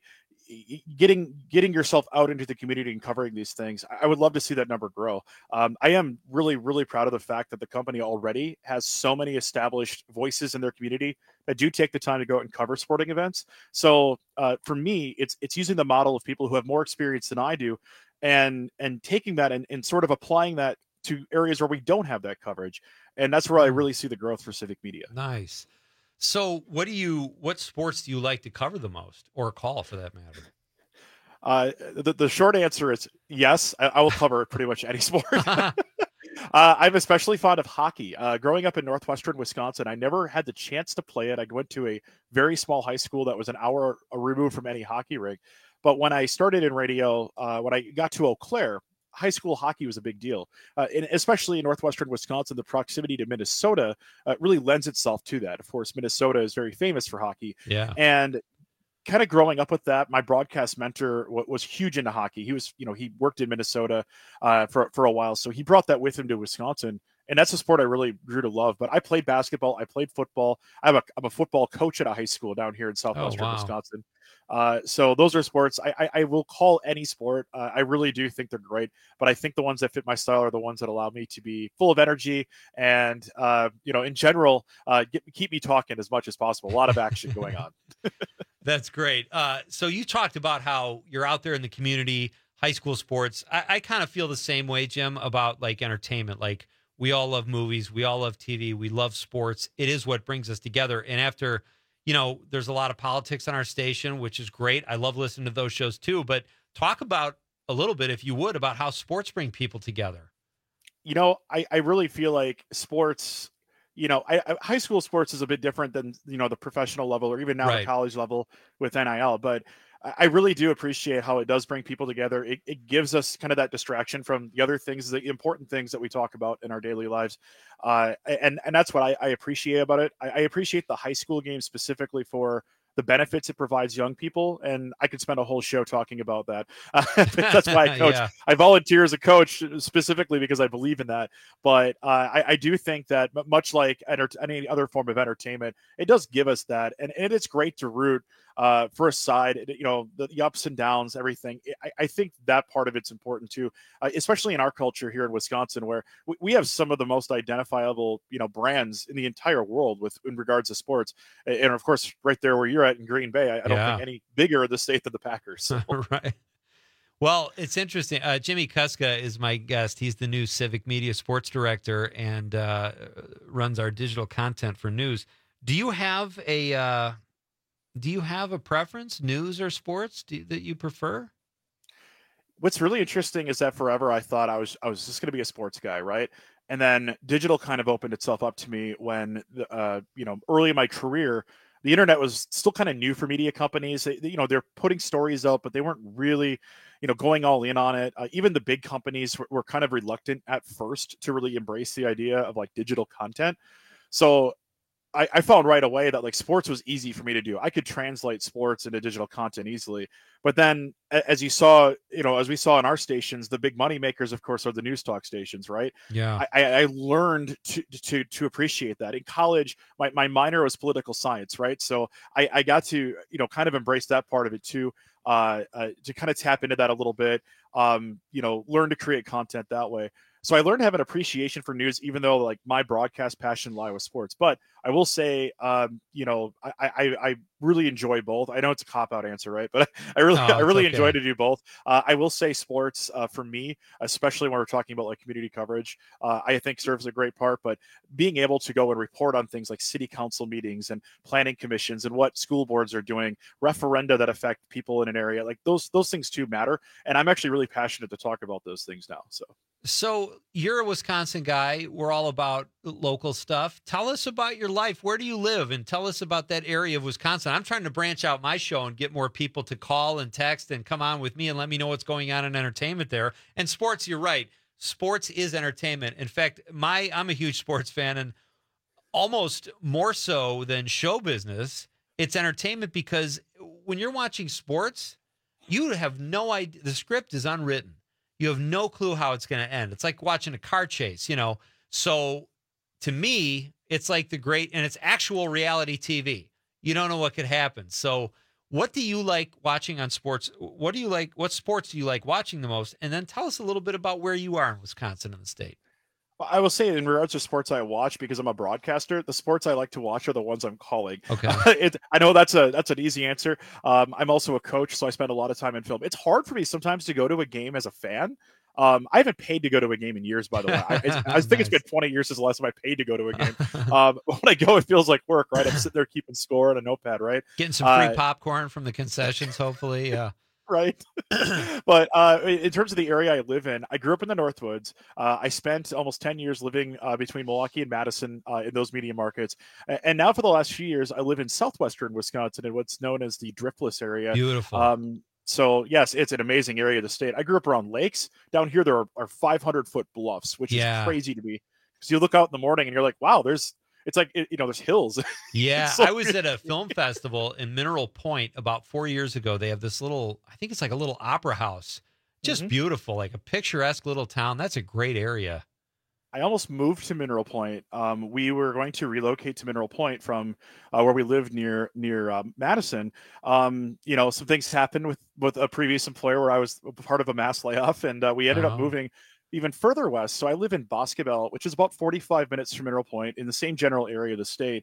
getting yourself out into the community and covering these things, I would love to see that number grow. I am really, really proud of the fact that the company already has so many established voices in their community that do take the time to go out and cover sporting events. So for me, it's using the model of people who have more experience than I do, and taking that and sort of applying that to areas where we don't have that coverage. And that's where I really see the growth for Civic Media. Nice. So what sports do you like to cover the most, or call for that matter? The short answer is yes. I will cover pretty much any sport. I'm especially fond of hockey. Growing up in northwestern Wisconsin, I never had the chance to play it. I went to a very small high school that was an hour removed from any hockey rink. But when I started in radio, when I got to Eau Claire, high school hockey was a big deal, and especially in northwestern Wisconsin. The proximity to Minnesota really lends itself to that. Of course, Minnesota is very famous for hockey. Yeah. And kind of growing up with that, my broadcast mentor was huge into hockey. He was, he worked in Minnesota for a while, so he brought that with him to Wisconsin. And that's a sport I really grew to love. But I played basketball. I played football. I'm a football coach at a high school down here in southwestern Wisconsin. So those are sports I will call any sport. I really do think they're great, but I think the ones that fit my style are the ones that allow me to be full of energy and, in general, keep me talking as much as possible. A lot of action going on. That's great. So you talked about how you're out there in the community, high school sports. I kind of feel the same way, Jim, about like entertainment. Like, we all love movies. We all love TV. We love sports. It is what brings us together. And after, there's a lot of politics on our station, which is great. I love listening to those shows too. But talk about a little bit, if you would, about how sports bring people together. I really feel like sports, high school sports is a bit different than, the professional level or even now the college level with NIL. But I really do appreciate how it does bring people together. It gives us kind of that distraction from the other things, the important things that we talk about in our daily lives. And that's what I appreciate about it. I appreciate the high school game specifically for the benefits it provides young people. And I could spend a whole show talking about that. That's why I coach. Yeah. I volunteer as a coach specifically because I believe in that. But I do think that much like any other form of entertainment, it does give us that. And it's great to root for a side, the ups and downs, everything. I think that part of it's important too, especially in our culture here in Wisconsin, where we have some of the most identifiable, brands in the entire world in regards to sports. And of course, right there where you're at in Green Bay, I don't think any bigger of the state than the Packers. So. Right. Well, it's interesting. Jimmy Kuska is my guest. He's the new Civic Media Sports Director and runs our digital content for news. Do you have a preference, news or sports, that you prefer? What's really interesting is that forever I thought I was just going to be a sports guy, right? And then digital kind of opened itself up to me when, early in my career, the internet was still kind of new for media companies. They're putting stories out, but they weren't really, going all in on it. Even the big companies were kind of reluctant at first to really embrace the idea of like digital content. So I found right away that like sports was easy for me to do. I could translate sports into digital content easily. But then as you saw, as we saw in our stations, the big money makers, of course, are the news talk stations, right? Yeah. I learned to appreciate that. In college, my minor was political science, right? So I got to, kind of embrace that part of it too, to kind of tap into that a little bit, learn to create content that way. So I learned to have an appreciation for news, even though like my broadcast passion lie with sports. But I will say, I really enjoy both. I know it's a cop-out answer, right? But I really enjoy to do both. I will say sports for me, especially when we're talking about like community coverage, I think serves a great part. But being able to go and report on things like city council meetings and planning commissions and what school boards are doing, referenda that affect people in an area, like those things too matter. And I'm actually really passionate to talk about those things now. So you're a Wisconsin guy. We're all about local stuff. Tell us about your life. Where do you live? And tell us about that area of Wisconsin. I'm trying to branch out my show and get more people to call and text and come on with me and let me know what's going on in entertainment there. And sports, you're right. Sports is entertainment. In fact, I'm a huge sports fan, and almost more so than show business, it's entertainment, because when you're watching sports, you have no idea. The script is unwritten. You have no clue how it's going to end. It's like watching a car chase, So to me, it's like and it's actual reality TV. You don't know what could happen. So What do you like watching on sports? What sports do you like watching the most? And then tell us a little bit about where you are in Wisconsin and the state. Well, I will say in regards to sports I watch, because I'm a broadcaster, the sports I like to watch are the ones I'm calling. Okay. I know that's an easy answer. I'm also a coach, so I spend a lot of time in film. It's hard for me sometimes to go to a game as a fan. I haven't paid to go to a game in years, by the way. I think It's been 20 years since the last time I paid to go to a game. When I go, it feels like work, right? I'm sitting there keeping score on a notepad, right? Getting some free popcorn from the concessions, hopefully. Yeah. Right. But in terms of the area I live in, I grew up in the Northwoods. I spent almost 10 years living between Milwaukee and Madison in those media markets. And now for the last few years, I live in southwestern Wisconsin in what's known as the Driftless area. Beautiful. So, yes, it's an amazing area of the state. I grew up around lakes. Down here, there are 500-foot bluffs, which is crazy to me. Because you look out in the morning and you're like, wow, there's hills. Yeah, So I was at a film festival in Mineral Point about 4 years ago. They have this little, I think it's like a little opera house. Just beautiful, like a picturesque little town. That's a great area. I almost moved to Mineral Point. We were going to relocate to Mineral Point from where we lived near Madison. Some things happened with a previous employer where I was part of a mass layoff, and we ended up moving even further west. So I live in Boscobel, which is about 45 minutes from Mineral Point in the same general area of the state.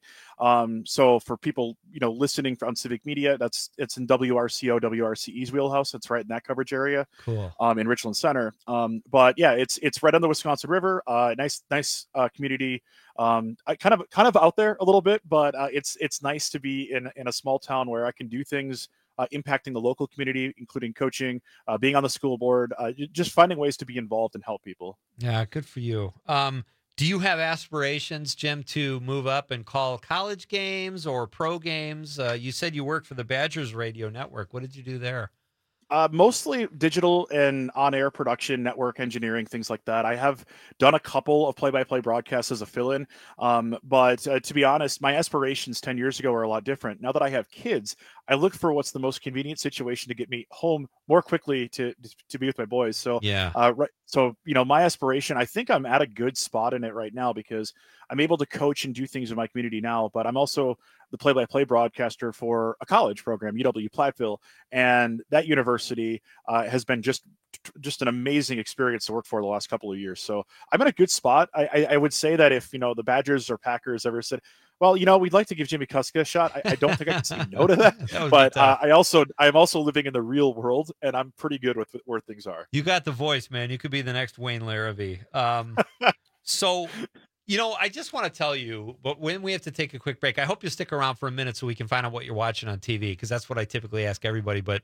So for people, listening on Civic Media, it's in WRCE's wheelhouse. It's right in that coverage area. Cool. In Richland Center. But yeah, it's right on the Wisconsin River. Nice community. I kind of out there a little bit, but it's nice to be in a small town where I can do things impacting the local community, including coaching, being on the school board, just finding ways to be involved and help people. Yeah, good for you. Do you have aspirations, Jim, to move up and call college games or pro games? You said you worked for the Badgers radio network. What did you do there? Mostly digital and on-air production, network engineering, things like that. I have done a couple of play-by-play broadcasts as a fill-in, but to be honest, my aspirations 10 years ago are a lot different. Now that I have kids, I look for what's the most convenient situation to get me home more quickly to be with my boys. So yeah, right. So my aspiration, I think I'm at a good spot in it right now because I'm able to coach and do things in my community now, but I'm also the play-by-play broadcaster for a college program, UW-Platteville, and that university has been just an amazing experience to work for the last couple of years. So I'm in a good spot. I would say that if the Badgers or Packers ever said, well, we'd like to give Jimmy Kuska a shot, I don't think I can say no to that. But I'm also living in the real world, and I'm pretty good with where things are. You got the voice, man. You could be the next Wayne Larrivee. So. I just want to tell you, but when we have to take a quick break, I hope you stick around for a minute so we can find out what you're watching on TV, because that's what I typically ask everybody. But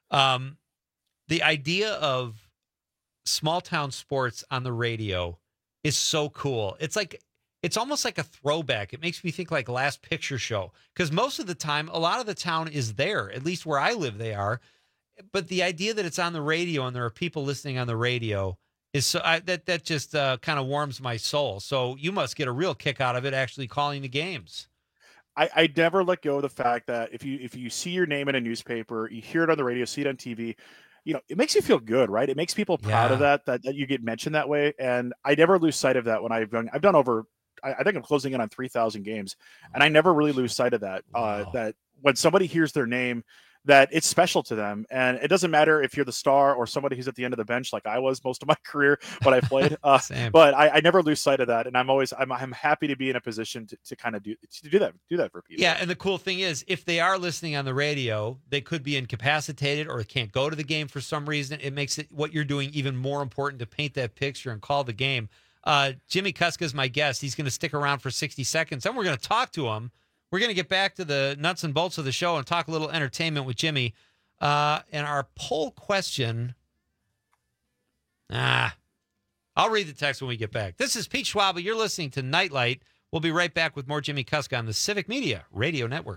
the idea of small town sports on the radio is so cool. It's almost like a throwback. It makes me think like Last Picture Show, because most of the time, a lot of the town is there, at least where I live, they are. But the idea that it's on the radio and there are people listening on the radio is so that just kind of warms my soul. So you must get a real kick out of it actually calling the games. I never let go of the fact that if you see your name in a newspaper, you hear it on the radio, see it on TV, it makes you feel good, right? It makes people proud of that you get mentioned that way. And I never lose sight of that when I've done over, I think I'm closing in on 3,000 games, and I never really lose sight of that. Wow. That when somebody hears their name, that it's special to them. And it doesn't matter if you're the star or somebody who's at the end of the bench, like I was most of my career when I played. But I never lose sight of that. And I'm happy to be in a position to kind of do that for people. Yeah. And the cool thing is, if they are listening on the radio, they could be incapacitated or can't go to the game for some reason. It makes what you're doing even more important to paint that picture and call the game. Jimmy Kuska is my guest. He's going to stick around for 60 seconds. Then we're going to talk to him. We're going to get back to the nuts and bolts of the show and talk a little entertainment with Jimmy. And our poll question, I'll read the text when we get back. This is Pete Schwab. You're listening to Nightlight. We'll be right back with more Jimmy Kuska on the Civic Media Radio Network.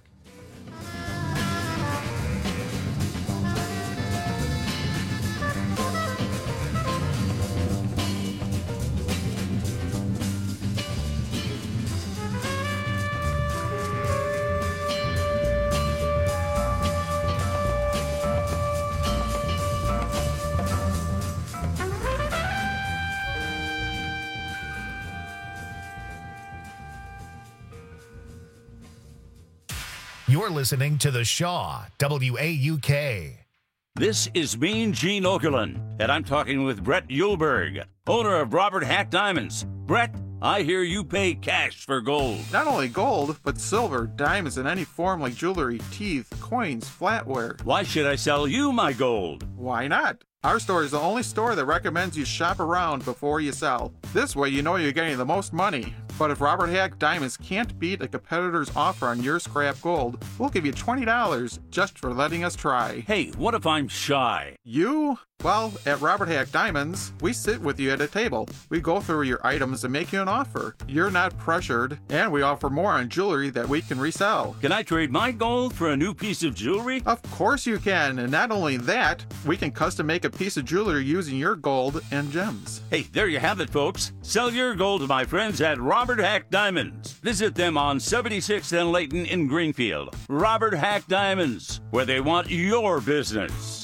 You're listening to The Shaw, WAUK. This is Mean Gene Okerlund, and I'm talking with Brett Yulberg, owner of Robert Hack Diamonds. Brett, I hear you pay cash for gold. Not only gold, but silver, diamonds in any form like jewelry, teeth, coins, flatware. Why should I sell you my gold? Why not? Our store is the only store that recommends you shop around before you sell. This way you know you're getting the most money. But if Robert Hack Diamonds can't beat a competitor's offer on your scrap gold, we'll give you $20 just for letting us try. Hey, what if I'm shy? You? Well, at Robert Hack Diamonds, we sit with you at a table. We go through your items and make you an offer. You're not pressured, and we offer more on jewelry that we can resell. Can I trade my gold for a new piece of jewelry? Of course you can, and not only that, we can custom make a piece of jewelry using your gold and gems. Hey, there you have it, folks. Sell your gold to my friends at Robert Hack Diamonds. Visit them on 76th and Layton in Greenfield. Robert Hack Diamonds, where they want your business.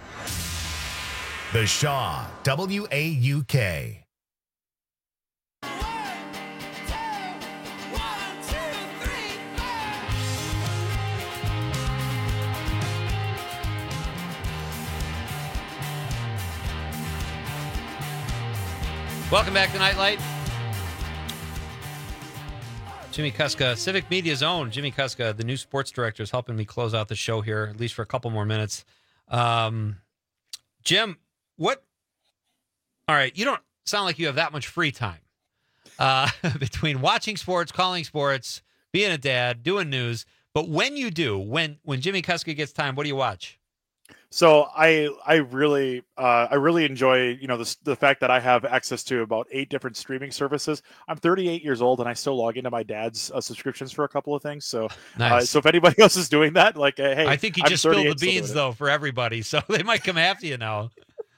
The Shaw, WAUK. Welcome back to Nightlight. Jimmy Kuska, Civic Media's own Jimmy Kuska, the new sports director, is helping me close out the show here, at least for a couple more minutes. Jim, what? All right, you don't sound like you have that much free time between watching sports, calling sports, being a dad, doing news. But when you do, when Jimmy Kuska gets time, what do you watch? So I really enjoy, the fact that I have access to about 8 different streaming services. I'm 38 years old and I still log into my dad's subscriptions for a couple of things. So, nice. So if anybody else is doing that, like, hey, I think you just spilled the beans though for everybody, so they might come after you now.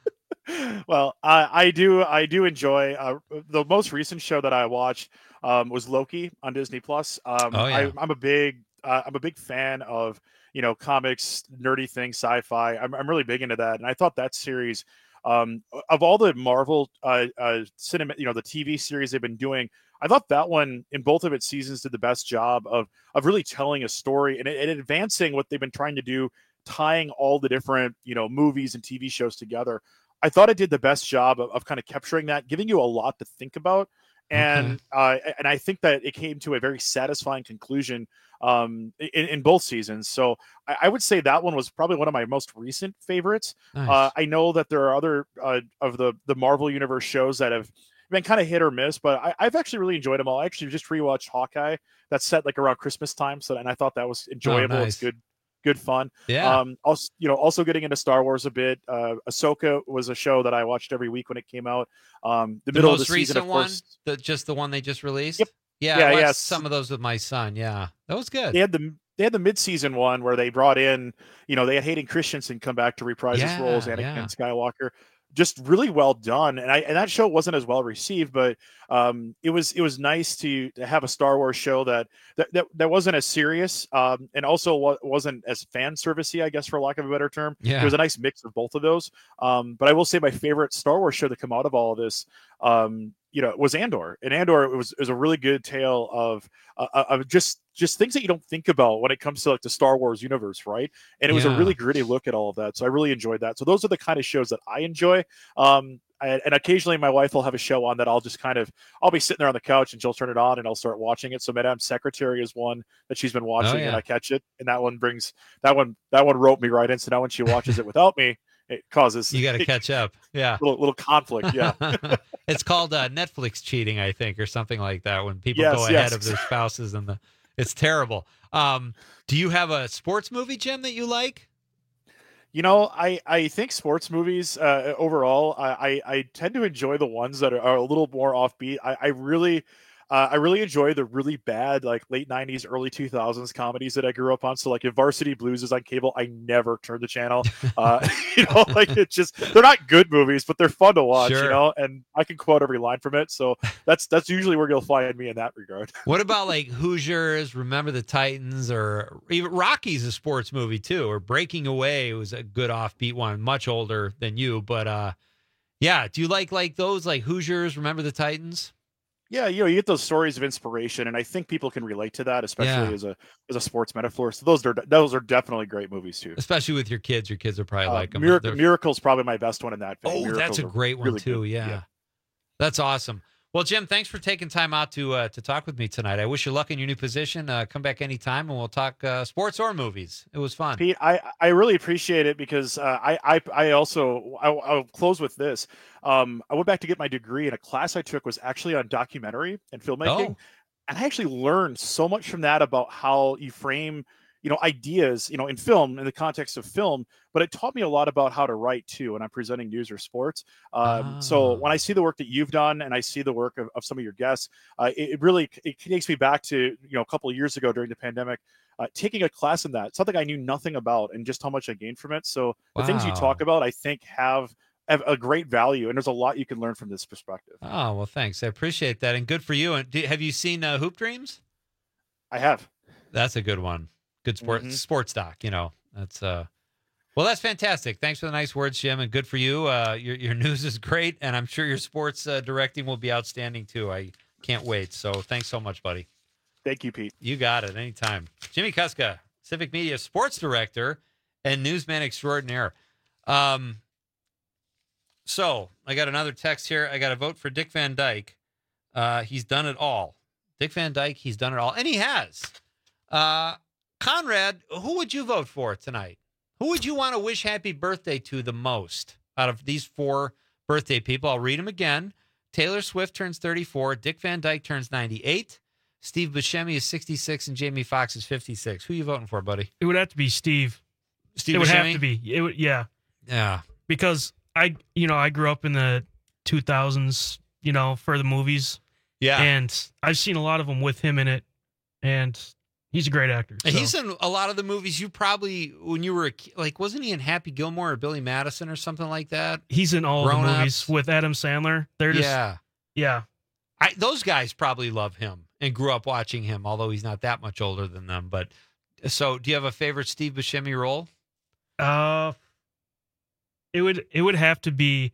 Well, I do enjoy the most recent show that I watched was Loki on Disney Plus. I'm a big fan of comics, nerdy things, sci-fi. I'm really big into that, and I thought that series, of all the Marvel cinema, the TV series they've been doing, I thought that one in both of its seasons did the best job of really telling a story and advancing what they've been trying to do, tying all the different movies and TV shows together. I thought it did the best job of kind of capturing that, giving you a lot to think about. And and I think that it came to a very satisfying conclusion in both seasons. So I would say that one was probably one of my most recent favorites. Nice. I know that there are other of the Marvel Universe shows that have been kind of hit or miss, but I've actually really enjoyed them all. I actually just rewatched Hawkeye. That's set like around Christmas time, and I thought that was enjoyable. Oh, nice. It's good fun. Yeah. Also getting into Star Wars a bit. Ahsoka was a show that I watched every week when it came out. The middle of the season, of course. Just the one they just released. Yep. Yeah, I watched some of those with my son. Yeah, that was good. They had the mid-season one where they brought in, they had Hayden Christensen come back to reprise his role as Anakin Skywalker. Just really well done, and that show wasn't as well received, but it was nice to have a Star Wars show that wasn't as serious, and also wasn't as fan servicey, I guess, for lack of a better term. Yeah. It was a nice mix of both of those. But I will say my favorite Star Wars show that come out of all of this, was Andor, and Andor was a really good tale of just things that you don't think about when it comes to like the Star Wars universe, right? And it was a really gritty look at all of that. So I really enjoyed that. So those are the kind of shows that I enjoy. And occasionally my wife will have a show on that I'll be sitting there on the couch and she'll turn it on and I'll start watching it. So Madame Secretary is one that she's been watching and I catch it. And that one roped me right in. So now when she watches it without me, it causes you got to catch up. Yeah. Little conflict. Yeah. It's called Netflix cheating, I think, or something like that. When people go ahead of their spouses it's terrible. Do you have a sports movie, Jim, that you like? I think sports movies overall, I tend to enjoy the ones that are a little more offbeat. I really enjoy the really bad like late 90s, early 2000s comedies that I grew up on. So like if Varsity Blues is on cable, I never turn the channel. Like it's just, they're not good movies, but they're fun to watch, and I can quote every line from it. So that's usually where you'll find me in that regard. What about like Hoosiers, Remember the Titans, or even Rocky's a sports movie too, or Breaking Away was a good offbeat one, much older than you, but do you like those, like Hoosiers, Remember the Titans? Yeah, you get those stories of inspiration, and I think people can relate to that, especially as a sports metaphor. So those are definitely great movies too. Especially with your kids. Your kids are probably like them. Miracle's probably my best one in that. Oh, Miracles that's a great one really too. Yeah, that's awesome. Well, Jim, thanks for taking time out to talk with me tonight. I wish you luck in your new position. Come back anytime, and we'll talk sports or movies. It was fun. Pete, I really appreciate it because I'll close with this. I went back to get my degree, and a class I took was actually on documentary and filmmaking, and I actually learned so much from that about how you frame ideas, in film, in the context of film, but it taught me a lot about how to write too when I'm presenting news or sports. So when I see the work that you've done and I see the work of some of your guests, it takes me back to, a couple of years ago during the pandemic, taking a class in that, something I knew nothing about and just how much I gained from it. So the things you talk about, I think have a great value, and there's a lot you can learn from this perspective. Oh, well, thanks. I appreciate that. And good for you. And have you seen Hoop Dreams? I have. That's a good one. Good sports doc, that's well, that's fantastic. Thanks for the nice words, Jim, and good for you. Your news is great, and I'm sure your sports directing will be outstanding too. I can't wait. So thanks so much, buddy. Thank you, Pete. You got it. Anytime. Jimmy Kuska, Civic Media sports director and newsman extraordinaire. So I got another text here. I got a vote for Dick Van Dyke. He's done it all. Dick Van Dyke, he's done it all, and he has. Conrad, who would you vote for tonight? Who would you want to wish happy birthday to the most out of these 4 birthday people? I'll read them again. Taylor Swift turns 34. Dick Van Dyke turns 98. Steve Buscemi is 66, and Jamie Foxx is 56. Who are you voting for, buddy? It would have to be Steve. Steve It Buscemi? would have to be. Yeah. Yeah. Because I grew up in the 2000s, for the movies. Yeah. And I've seen a lot of them with him in it, and he's a great actor. And so. he's in a lot of the movies you probably, when you were wasn't he in Happy Gilmore or Billy Madison or something like that? He's in all the movies with Adam Sandler. They're just, yeah. Those guys probably love him and grew up watching him, although he's not that much older than them. But so, do you have a favorite Steve Buscemi role? It would have to be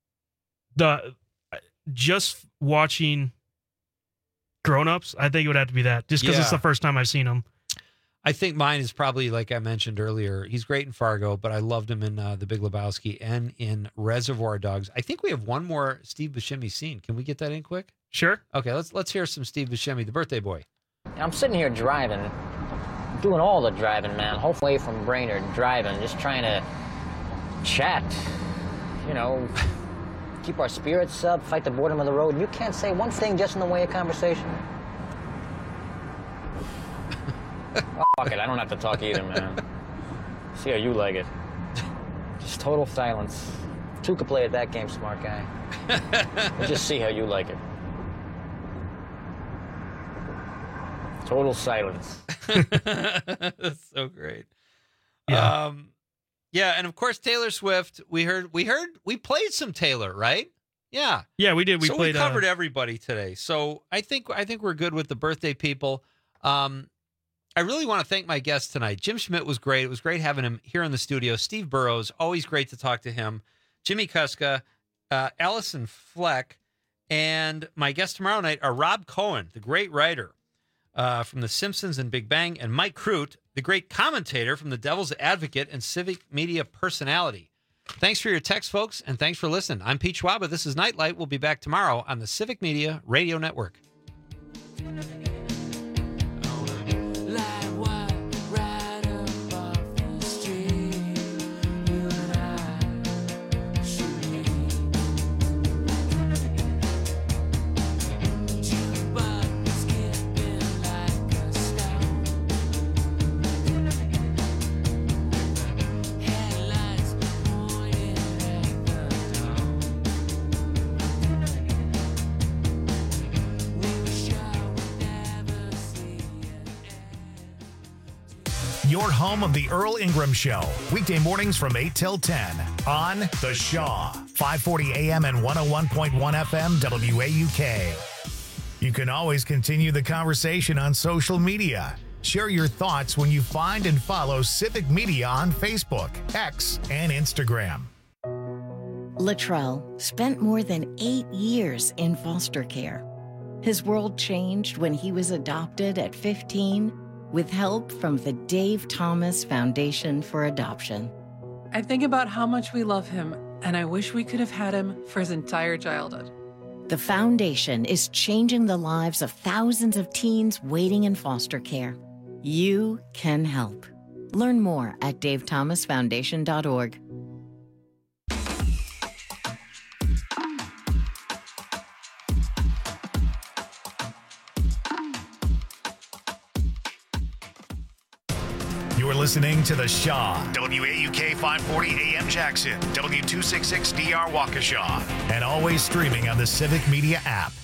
just watching Grown Ups. I think it would have to be that, just because it's the first time I've seen him. I think mine is probably, like I mentioned earlier, he's great in Fargo, but I loved him in The Big Lebowski and in Reservoir Dogs. I think we have one more Steve Buscemi scene. Can we get that in quick? Sure. Okay, let's hear some Steve Buscemi, the birthday boy. I'm sitting here driving, doing all the driving, man. Hopefully from Brainerd, driving, just trying to chat, keep our spirits up, fight the boredom of the road. And you can't say one thing just in the way of conversation. Oh, fuck it, I don't have to talk either, man. See how you like it. Just total silence. Two could play at that game, smart guy. We'll just see how you like it. Total silence. That's so great. Yeah. And of course Taylor Swift. We played some Taylor, right? Yeah. Yeah, we did. We played. We covered everybody today. So I think we're good with the birthday people. I really want to thank my guests tonight. Jim Schmidt was great. It was great having him here in the studio. Steve Burrows, always great to talk to him. Jimmy Kuska, Allison Fleck, and my guests tomorrow night are Rob Cohen, the great writer from The Simpsons and Big Bang, and Mike Crute, the great commentator from The Devil's Advocate and Civic Media personality. Thanks for your text, folks, and thanks for listening. I'm Pete Schwaba. This is Nightlight. We'll be back tomorrow on the Civic Media Radio Network. Your home of the Earl Ingram Show. Weekday mornings from 8 till 10 on The Shaw. 540 AM and 101.1 FM WAUK. You can always continue the conversation on social media. Share your thoughts when you find and follow Civic Media on Facebook, X, and Instagram. Latrell spent more than 8 years in foster care. His world changed when he was adopted at 15 with help from the Dave Thomas Foundation for Adoption. I think about how much we love him, and I wish we could have had him for his entire childhood. The foundation is changing the lives of thousands of teens waiting in foster care. You can help. Learn more at davethomasfoundation.org. You're listening to The Shaw, WAUK 540 AM Jackson, W266DR Waukesha, and always streaming on the Civic Media app.